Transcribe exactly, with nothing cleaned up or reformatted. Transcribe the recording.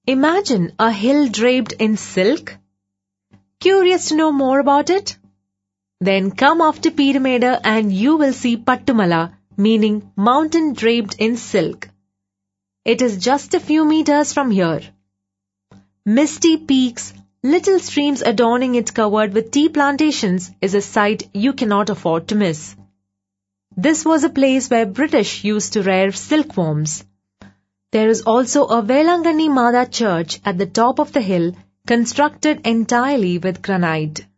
Imagine a hill draped in silk. Curious to know more about it? Then come off to Peermeda and you will see Pattumala, meaning mountain draped in silk. It is just a few meters from here. Misty peaks, little streams adorning it covered with tea plantations is a sight you cannot afford to miss. This was a place where British used to rear silkworms. There is also a Velangani Mada church at the top of the hill, constructed entirely with granite.